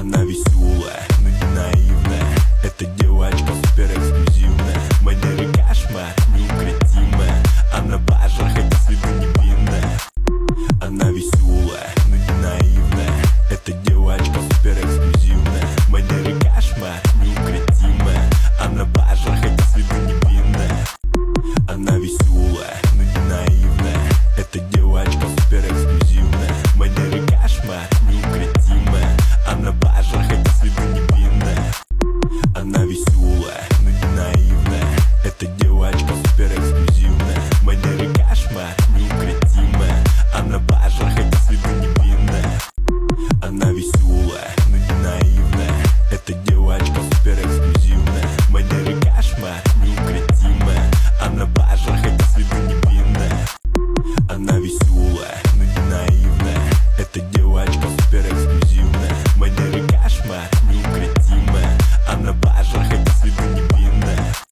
Она веселая, но не наивная. Эта девочка супер эксклюзивная. Манеры кошмар, неукротимая. Она бажа, хотя с виду невинная. Она веселая, но не наивная. Эта девочка супер эксклюзивная. Манеры кошмар, неукротимая. Она бажа, хотя с виду невинная. Она веселая, но не наивная. Эта девочка супер эксклюзивная. Манеры кошмар, неукротимая. Она бажа, хотя с виду невинная. Она веселая, но не наивная. Эта девочка супер эксклюзивная. Манеры кошмар, неукротимая. Она бажа, хотя с виду невинная. Она веселая,